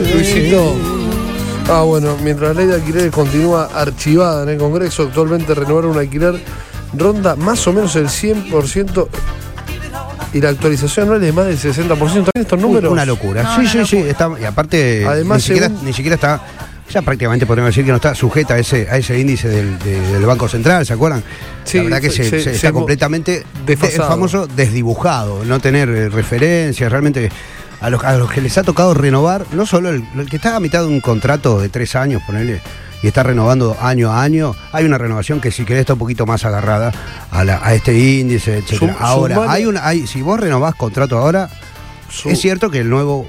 Luisito. Bueno, mientras la ley de alquileres continúa archivada en el Congreso, actualmente renovar un alquiler ronda más o menos el 100% y la actualización anual es más del 60%. ¿También estos números? Una locura. No, sí. Está, y aparte, además, ni siquiera está, ya prácticamente podemos decir que no está sujeta a ese índice del Banco Central, ¿se acuerdan? Sí, la verdad que se está completamente desfasado. El famoso desdibujado, no tener referencias, realmente. A los que les ha tocado renovar, no solo el que está a mitad de un contrato de 3 años, ponele, y está renovando año a año, hay una renovación que si querés está un poquito más agarrada a este índice, etcétera. Ahora, si vos renovás contrato ahora, es cierto que el nuevo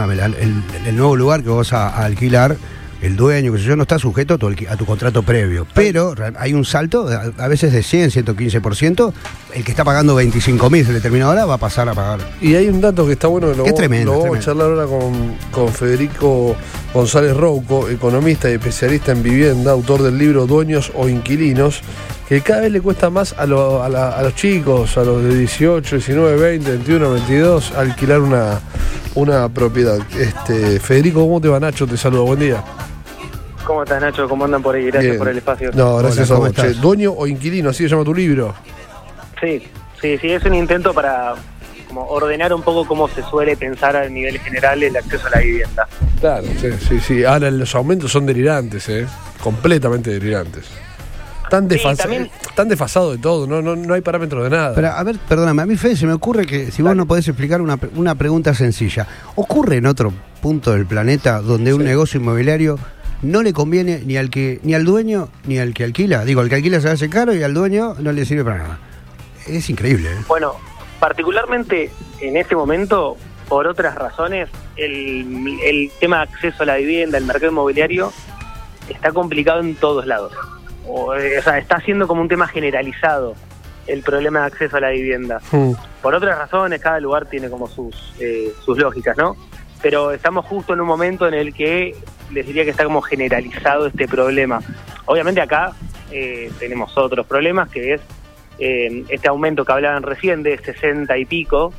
lugar que vos vas a alquilar, el dueño, que sé yo, no está sujeto a tu contrato previo. Pero hay un salto, a veces de 100, 115%. El que está pagando 25.000 se le termina ahora, va a pasar a pagar. Y hay un dato que está bueno, que es tremendo. Lo vamos a charlar ahora con Federico González Rouco, economista y especialista en vivienda, autor del libro Dueños o Inquilinos, que cada vez le cuesta más a los chicos, a los de 18, 19, 20, 21, 22, alquilar una propiedad. Federico, ¿cómo te va, Nacho? Te saludo, buen día. ¿Cómo estás, Nacho? ¿Cómo andan por ahí? Gracias Bien. por el espacio. No, gracias a vos. Dueño o inquilino, así se llama tu libro. Sí, es un intento para como ordenar un poco cómo se suele pensar a nivel general el acceso a la vivienda. Claro, sí. Ahora los aumentos son delirantes, completamente delirantes. Tan desfasado de todo, no hay parámetros de nada. Pero, a ver, perdóname, a mí, Fede, se me ocurre que si vos no podés explicar una pregunta sencilla. ¿Ocurre en otro punto del planeta donde un negocio inmobiliario no le conviene ni al dueño ni al que alquila? Digo, al que alquila se hace caro y al dueño no le sirve para nada. Es increíble, ¿eh? Bueno, particularmente en este momento, por otras razones, el tema de acceso a la vivienda, el mercado inmobiliario, está complicado en todos lados. O sea, está siendo como un tema generalizado el problema de acceso a la vivienda. Por otras razones, cada lugar tiene como sus lógicas, ¿no? Pero estamos justo en un momento en el que les diría que está como generalizado este problema. Obviamente acá tenemos otros problemas, que es este aumento que hablaban recién de 60 y pico.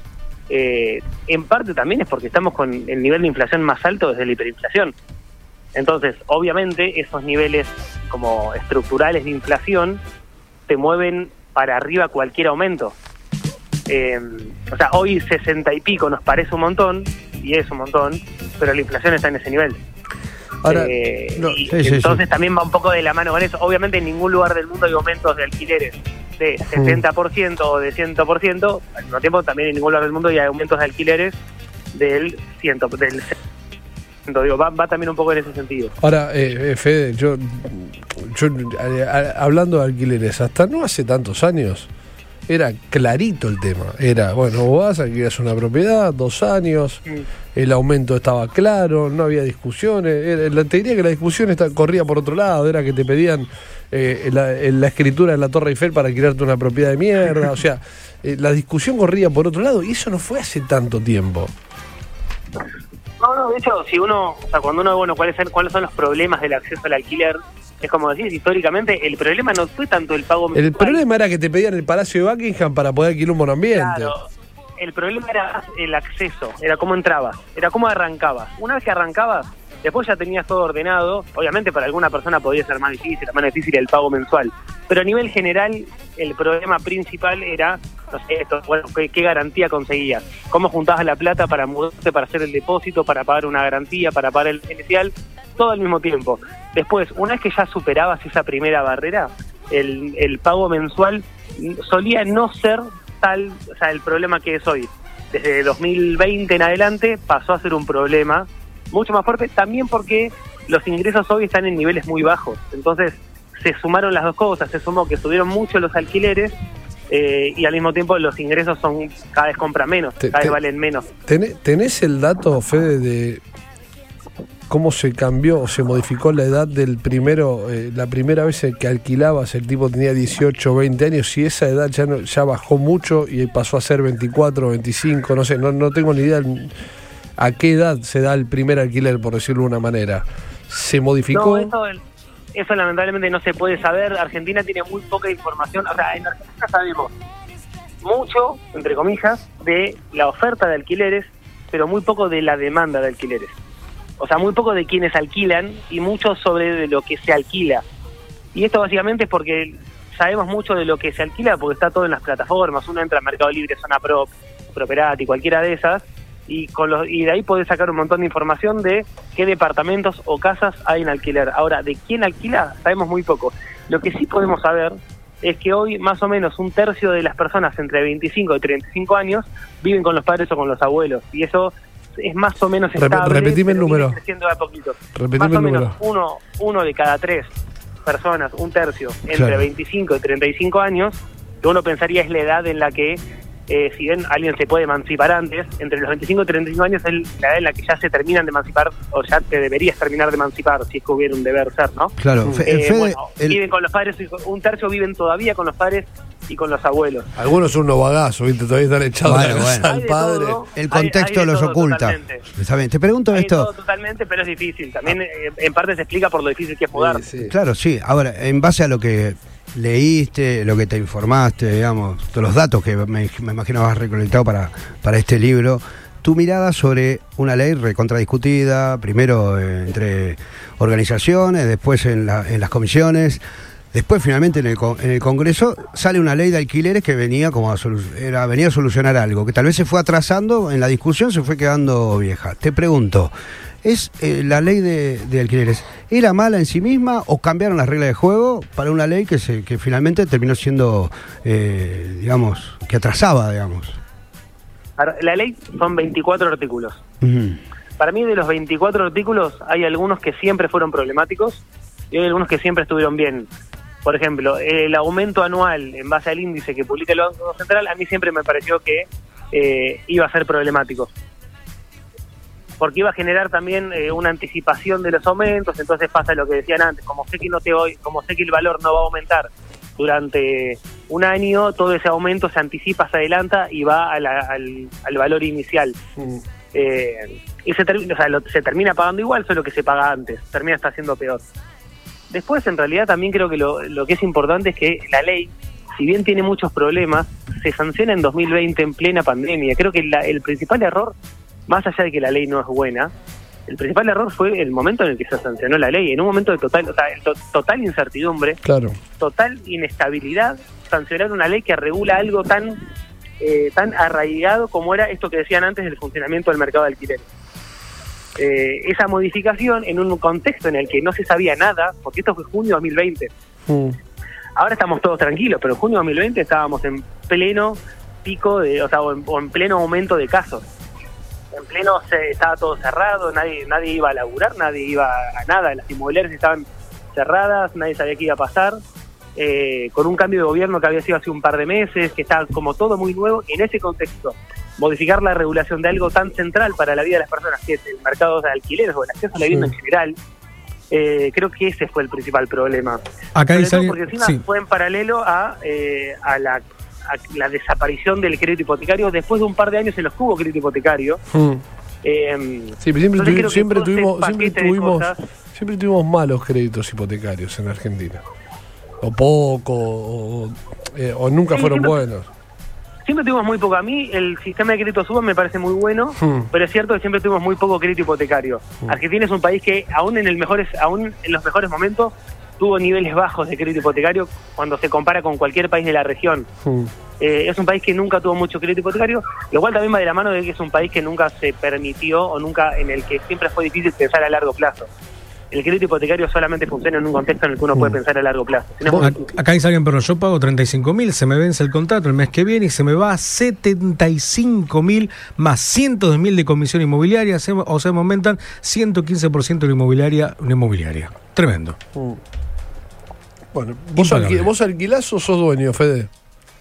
En parte también es porque estamos con el nivel de inflación más alto desde la hiperinflación. Entonces, obviamente, esos niveles como estructurales de inflación te mueven para arriba cualquier aumento. O sea, hoy 60 y pico nos parece un montón, y es un montón, pero la inflación está en ese nivel. Ahora, entonces también va un poco de la mano con eso. Obviamente en ningún lugar del mundo hay aumentos de alquileres de 60% o de 100%, al mismo tiempo también en ningún lugar del mundo hay aumentos de alquileres del 100%. Digo, va también un poco en ese sentido. Ahora, Fede, yo hablando de alquileres, hasta no hace tantos años era clarito el tema. Era, bueno, vos vas, alquilas una propiedad, 2 años, el aumento estaba claro, no había discusiones. Te diría que la discusión corría por otro lado, era que te pedían la escritura de la Torre Eiffel para alquilarte una propiedad de mierda. O sea, la discusión corría por otro lado y eso no fue hace tanto tiempo. No, de hecho, si uno, o sea, cuando uno, bueno, cuáles son los problemas del acceso al alquiler, es como decís, históricamente, el problema no fue tanto el pago mensual. El problema era que te pedían el Palacio de Buckingham para poder alquilar un monoambiente. Claro, el problema era el acceso, era cómo entrabas, era cómo arrancabas. Una vez que arrancabas, después ya tenías todo ordenado. Obviamente para alguna persona podía ser más difícil el pago mensual. Pero a nivel general, el problema principal era, no sé, qué garantía conseguías, cómo juntabas la plata para mudarte, para hacer el depósito, para pagar una garantía, para pagar el inicial, todo al mismo tiempo. Después, una vez que ya superabas esa primera barrera, el pago mensual solía no ser tal, o sea, el problema que es hoy. Desde 2020 en adelante pasó a ser un problema mucho más fuerte, también porque los ingresos hoy están en niveles muy bajos. Entonces se sumaron las dos cosas, se sumó que subieron mucho los alquileres y al mismo tiempo los ingresos cada vez compran menos, cada vez valen menos. ¿Tenés el dato, Fede, de cómo se cambió o se modificó la edad del primero, la primera vez que alquilabas, el tipo tenía 18 o 20 años, y esa edad ya bajó mucho y pasó a ser 24 o 25, no sé, no tengo ni idea a qué edad se da el primer alquiler, por decirlo de una manera? ¿Se modificó? No, eso lamentablemente no se puede saber. Argentina tiene muy poca información. O sea, en Argentina sabemos mucho, entre comillas, de la oferta de alquileres, pero muy poco de la demanda de alquileres. O sea, muy poco de quienes alquilan y mucho sobre de lo que se alquila. Y esto básicamente es porque sabemos mucho de lo que se alquila porque está todo en las plataformas. Uno entra a Mercado Libre, Zona Prop, Properati, cualquiera de esas, y de ahí podés sacar un montón de información de qué departamentos o casas hay en alquiler. Ahora, de quién alquila sabemos muy poco. Lo que sí podemos saber es que hoy más o menos un tercio de las personas entre 25 y 35 años viven con los padres o con los abuelos, y eso es más o menos estable. Repetime el número. Creciendo de a poquito. Repetime más o el menos número. uno de cada 3 personas, un tercio, entre Claro. 25 y 35 años, que uno pensaría es la edad en la que, si bien alguien se puede emancipar antes, entre los 25 y 35 años es la edad en la que ya se terminan de emancipar, o ya te deberías terminar de emancipar, si es que hubiera un deber ser, ¿no? Claro, Bueno, viven con los padres, un tercio viven todavía con los padres y con los abuelos. Algunos son unos bagazos, ¿viste? Todavía están echados Bueno, la casa bueno. al Hay de padre. todo. el contexto Hay de los todo, oculta. totalmente. Está bien. Te pregunto Hay esto. todo totalmente, pero es difícil. También en parte se explica por lo difícil que es mudar. Sí, sí. Claro, sí. Ahora, en base a lo que leíste, lo que te informaste, digamos, todos los datos que me imagino has recolectado para este libro, tu mirada sobre una ley recontradiscutida, primero entre organizaciones, después en las comisiones, después finalmente en el Congreso sale una ley de alquileres que venía venía a solucionar algo, que tal vez se fue atrasando en la discusión, se fue quedando vieja. Te pregunto, ¿es la ley de alquileres era mala en sí misma o cambiaron las reglas de juego para una ley que finalmente terminó siendo, digamos, que atrasaba, digamos? La ley son 24 artículos. Uh-huh. Para mí, de los 24 artículos, hay algunos que siempre fueron problemáticos y hay algunos que siempre estuvieron bien. Por ejemplo, el aumento anual en base al índice que publica el Banco Central, a mí siempre me pareció que iba a ser problemático. Porque iba a generar también una anticipación de los aumentos, entonces pasa lo que decían antes, como sé que el valor no va a aumentar durante un año, todo ese aumento se anticipa, se adelanta y va al valor inicial. Y se termina pagando igual, solo que se paga antes, termina hasta siendo peor. Después, en realidad, también creo que lo que es importante es que la ley, si bien tiene muchos problemas, se sanciona en 2020 en plena pandemia. Creo que el principal error, más allá de que la ley no es buena, el principal error fue el momento en el que se sancionó la ley, en un momento de total incertidumbre, Claro. total inestabilidad, sancionar una ley que regula algo tan arraigado como era esto que decían antes del funcionamiento del mercado de alquileres. Esa modificación en un contexto en el que no se sabía nada, porque esto fue junio de 2020. Ahora estamos todos tranquilos, pero en junio de 2020 estábamos en pleno pico o en pleno aumento de casos. En pleno estaba todo cerrado, nadie iba a laburar, nadie iba a nada, las inmobiliarias estaban cerradas, nadie sabía qué iba a pasar, con un cambio de gobierno que había sido hace un par de meses, que estaba como todo muy nuevo. En ese contexto, modificar la regulación de algo tan central para la vida de las personas, que es el mercado de alquileres o el acceso a la vivienda en general, creo que ese fue el principal problema. Acá dice alguien, porque encima fue en paralelo a la desaparición del crédito hipotecario. Después de un par de años se los tuvo crédito hipotecario. Sí, pero siempre tuvimos malos créditos hipotecarios en Argentina. O poco, o nunca fueron buenos. Siempre tuvimos muy poco. A mí el sistema de crédito SUBA me parece muy bueno, pero es cierto que siempre tuvimos muy poco crédito hipotecario. Argentina es un país que aún en los mejores momentos tuvo niveles bajos de crédito hipotecario cuando se compara con cualquier país de la región. Es un país que nunca tuvo mucho crédito hipotecario, lo cual también va de la mano de que es un país que nunca se permitió o nunca, en el que siempre fue difícil pensar a largo plazo. El crédito hipotecario solamente funciona en un contexto en el que uno puede pensar a largo plazo. Acá dice alguien, pero yo pago 35.000, se me vence el contrato el mes que viene y se me va a 75.000 más 102.000 de comisión inmobiliaria, o se me aumentan 115% de la inmobiliaria. Tremendo. Bueno, ¿vos alquilás o sos dueño, Fede?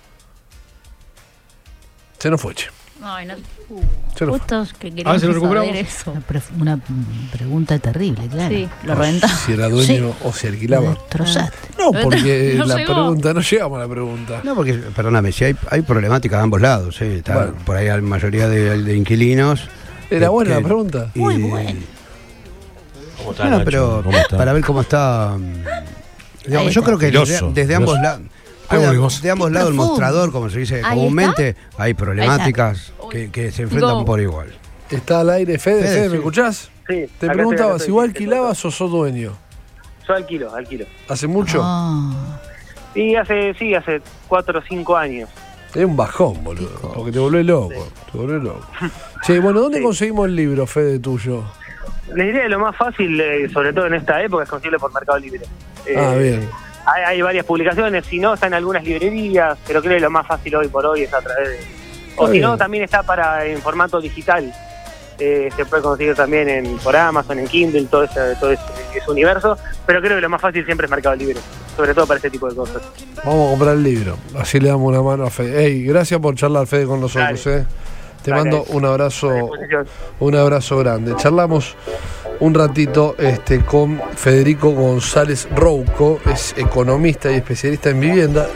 Se nos fue, che. Ay, no. Justos que queríamos saber eso. Una pregunta terrible, claro. Sí. ¿Lo rentaba? Si era dueño o si alquilaba. Destrozaste. No, porque No la llegó. pregunta, no llegamos a la pregunta. No, porque, perdóname, si hay problemática de ambos lados, está Bueno. por ahí la mayoría de inquilinos. Era buena la pregunta. y- Muy buena. ¿Cómo está, No, Nacho? pero ¿Cómo está? para ver cómo está. Digamos, yo está. creo que Filoso, desde ambos lados. De ambos lados el profundo. mostrador, como se dice Ahí comúnmente, hay problemáticas Ahí que se enfrentan Digo, por igual. Está al aire, Fede, Fede, ¿me sí. escuchás? Sí, te preguntaba si vos alquilabas o sos dueño. Yo alquilo. ¿Hace mucho? Sí, hace 4 o 5 años. Es un bajón, boludo, porque te volvés loco. Che, bueno, ¿dónde conseguimos el libro, Fede, tuyo? Les diría que lo más fácil, sobre todo en esta época, es conseguirlo por Mercado Libre. Bien. Hay varias publicaciones, si no, está en algunas librerías, pero creo que lo más fácil hoy por hoy es a través de... O si no, también está en formato digital. Se puede conseguir también por Amazon, en Kindle, todo ese universo, pero creo que lo más fácil siempre es Mercado Libre, sobre todo para este tipo de cosas. Vamos a comprar el libro, así le damos una mano a Fede. Ey, gracias por charlar, Fede, con nosotros. Te mando un abrazo grande. Charlamos un ratito con Federico González Rouco, es economista y especialista en vivienda.